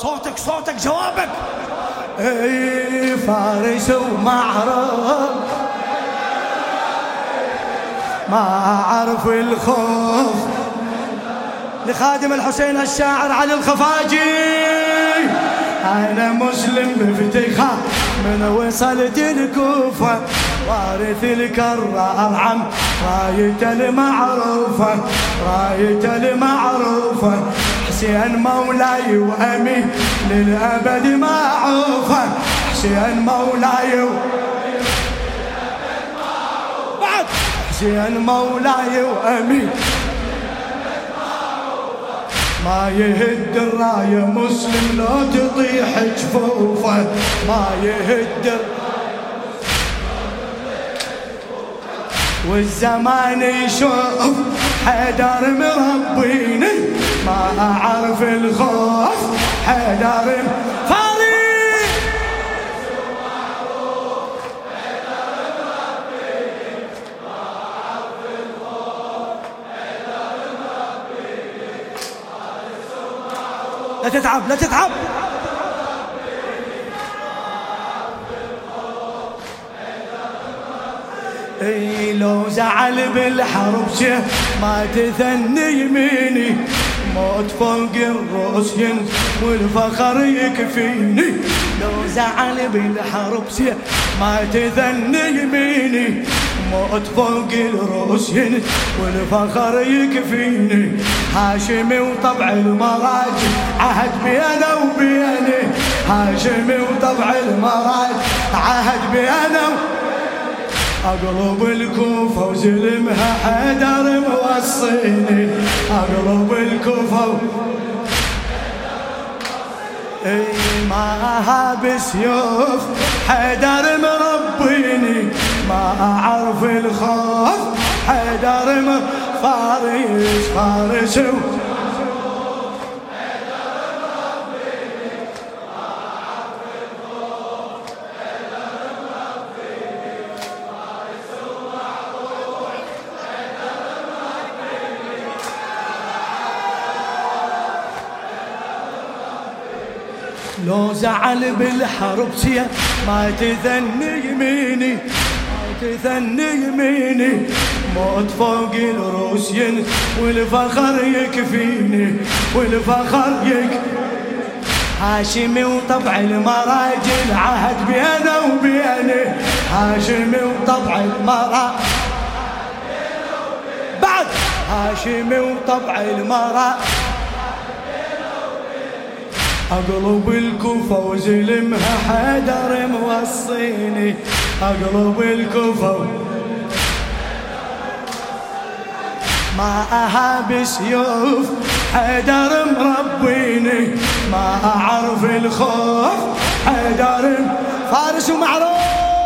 صوتك جوابك. اي فارس ومعرض ما أعرف الخوف. لخادم الحسين الشاعر علي الخفاجي. أنا مسلم بافتخار من وصلت الكوفة، وارث الكرار عم راية المعروفة، راية المعروفة. حسين مولاي وأمين للأبد معروفة، حسين مولاي بعد حسين مولاي وأمين ما يهد الراية مسلم لو تطيح جفوفه، ما يهد والزمان يشوف حيدر مربيني ما أعرف الخوف. حيدر لا تتعب لا تتعب. اي لو زعل بالحرب شيء ما تثني يميني، موت فوق الروس ينزل والفخر يكفيني. لو زعل بالحرب شيء ما تثني يميني، موت فوق الروس ينزل والفخر يكفيني. هاشمي وطبع المراجل عهد بينا وبيني، هاشمي وطبع المراجل عهد بينا. أقلب الكوفة وزلمها حيدر موصيني، أقلب الكوفة اي معها بسيوف حيدر مربيني ما أعرف الخوف. حيدر فارس لو زعل بالحرب سيا ما تثني يميني، ما تثني يميني. موت فوق الروس والفخر يكفيني، والفخر هاشمي وطبع المراجل عهد بينا وبيني، هاشمي وطبع المراجل بعد هاشمي وطبع المراجل. أقلب الكوفة وزلمها حيدر موصيني، أقلب الكوفة ما أهاب سيوف حيدر مربيني ما أعرف الخوف. حيدر فارس ومعروف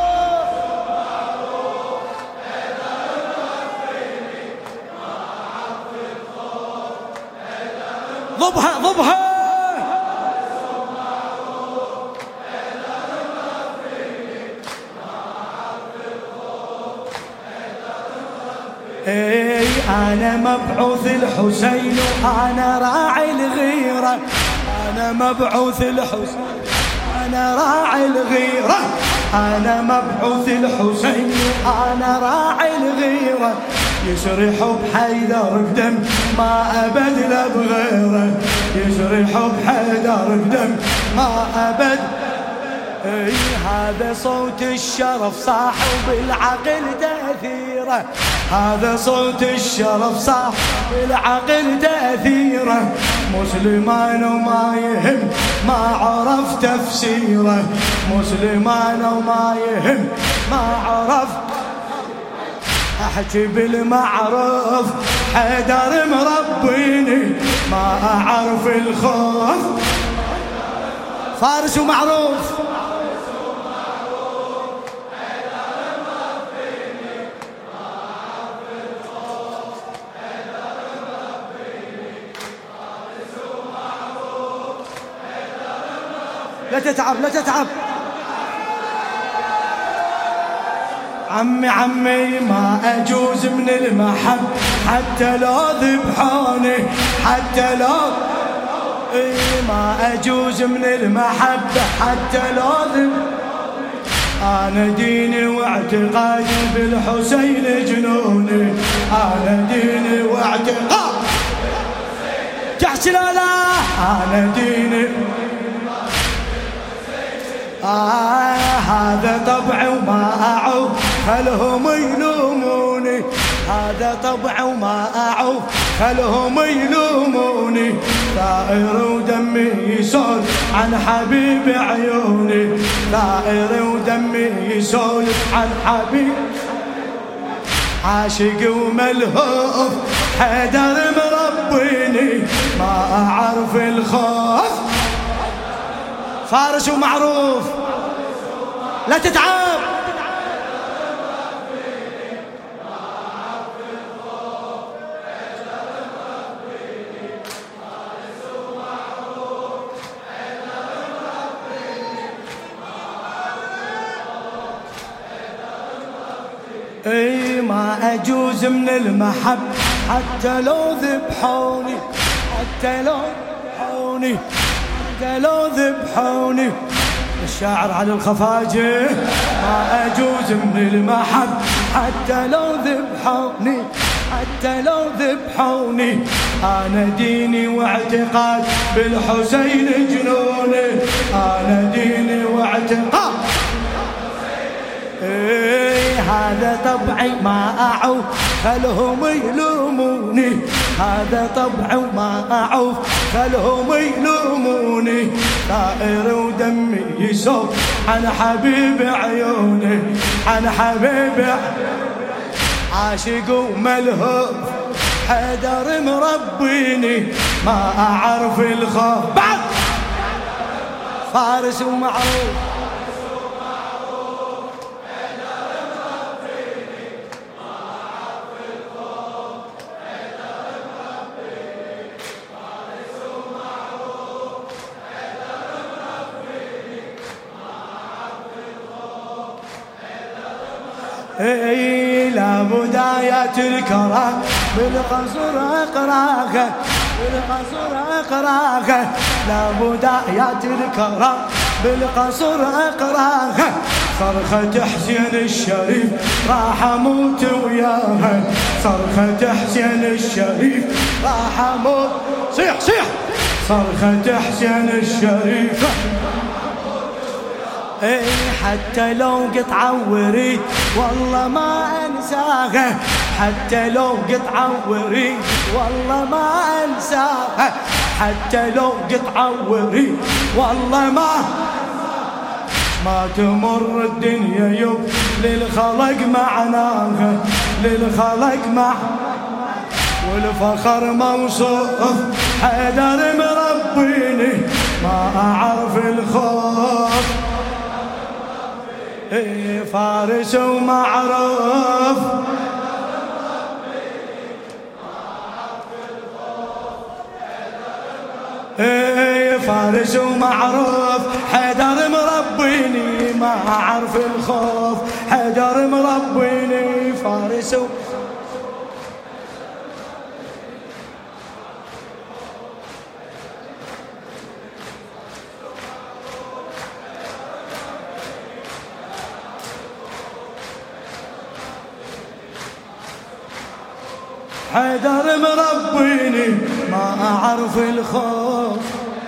ضبها اي انا مبعوث الحسين وانا راعي الغيرة، انا مبعوث الحسين انا راعي الغيرة، انا مبعوث الحسين وانا راعي الغيرة. يسري حب حيدر بدم ما ابد لا بغيره، يسري حب حيدر بدم ما ابد. اي هذا صوت الشرف صاحب العقل تأثيره، هذا صوت الشرف صاحب العقل تأثيره. مسلمان وما يهم ما عرف تفسيره، مسلمان وما يهم ما عرف. احكي بالمعروف حيدر مربيني ما اعرف الخوف. فارس ومعروف لا تتعب لا تتعب. عمي ما أجوز من المحب حتى لو ذبحوني، حتى لو ما أجوز من المحبة حتى لو ذب. أنا ديني واعتقادي بالحسين جنوني. أنا ديني واعتقادي تحت لا لا. أنا ديني هذا طبعي وما أعوف خلهم يلوموني. هذا طبعي وما أعوف خلهم يلوموني. ثائر ودمي يسول عن حبيب عيوني. ثائر ودمي يسول عن حبيب عاشق وملهوف حيدر مربيني. ما أعرف الخوف فارس ومعروف لا تتعب. اي ما اجوز من المحب حتى لو ذبحوني. حتى لو ذبحوني. حتى لو ذبحوني. الشاعر على الخفاجة. ما اجوز من المحب حتى لو ذبحوني. حتى لو ذبحوني. انا ديني واعتقاد بالحسين جنوني. انا ديني واعتقاد هذا طبعي ما أعوف خلهم يلوموني. هذا طبعي ما أعوف خلهم يلوموني. ثائر ودمي يسوق عن حبيب عيوني. عن حبيب عاشق وملهوف حيدر مربيني. ما أعرف الخوف بعد فارس ومعروف. لا بداية الكرام بالقصر أقراها. بالقصر أقراها. لا بداية الكرام بالقصر أقراها. صرخة حسين الشريف راح أموت وياها. صرخة حسين الشريف راح أموت. صيح صيح. صرخة حسين الشريف حتى لو قطعة وريد والله ما انساها. حتى لو قطعة وريد والله ما انساها. حتى لو قطعة وريد والله ما تمر الدنيا يوم للخلق معناها. للخلق مع والفخر موصوف حيدر مربيني. ما أعرف الخوف فارس ومعروف. فارس ومعروف حيدر مربيني. ما أعرف الخوف حيدر مربيني. فارس حيدر مربيني. ما أعرف الخوف.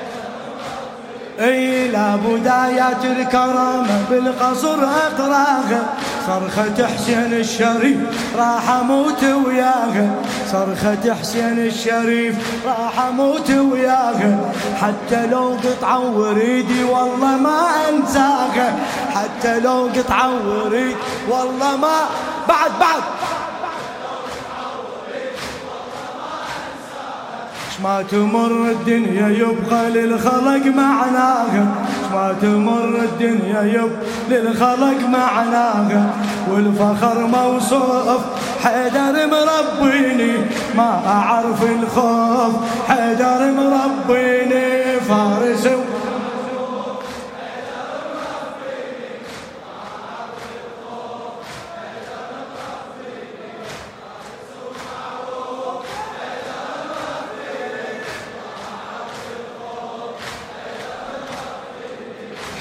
لا بداية الكرامة بالقصر أقراها. صرخة حسين الشريف راح أموت وياها. صرخة حسين الشريف راح أموت وياها. حتى لو قطعة وريدي والله ما أنساها. حتى لو قطعة وريد والله ما بعد ما تمر الدنيا يبقى للخلق معناها. ما تمر الدنيا يبقى للخلق معناها. والفخر موصوف حيدر مربيني. ما أعرف الخوف حيدر مربيني. فارس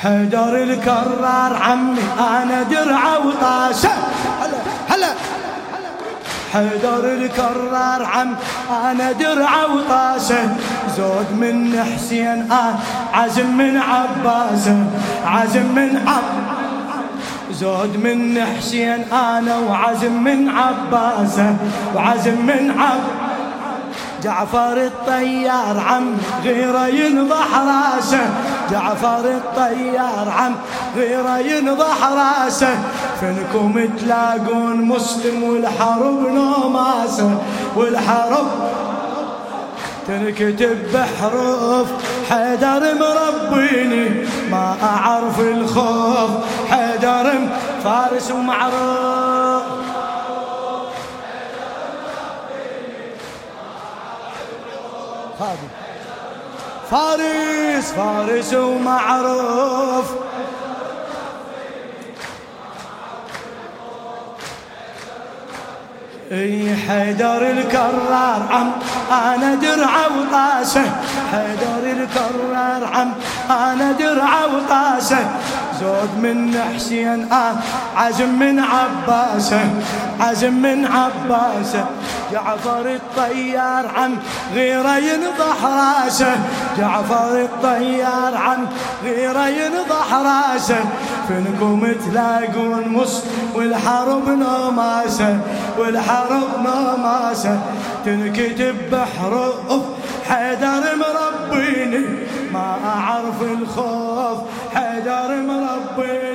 حيدر الكرار عمي أنا درعه وطاسه. هلا هلا حيدر الكرار عم أنا درعه وطاسه. زود من حسين عزم من عباسه. عزم من زود من حسين أنا وعزم من عباسه. وعزم من جعفر الطيار عم غيره ينضح راسه. جعفر الطيار عم غيره ينضح راسه. فينكم تلاقون مسلم والحرب نوماسه. والحرب تنكتب بحروف حيدر مربيني ما أعرف الخوف. حيدر فارس ومعروف فارس فارس ومعروف. اي حيدر الكرار عم انا درعه وطاسه. حيدر الكرار عم انا درعه وطاسه. زود من حسين عزم من عباسه. عزم من عباسه. جعفر الطيار عم غيره ينضح راسه. جعفر الطيار عم غيره ينضح راسه. فينكم تلاقون مسلم والحرب نوماسه. والحرب نوماسه تنكتب بحروف حيدر مربيني ما أعرف الخوف. حيدر مربيني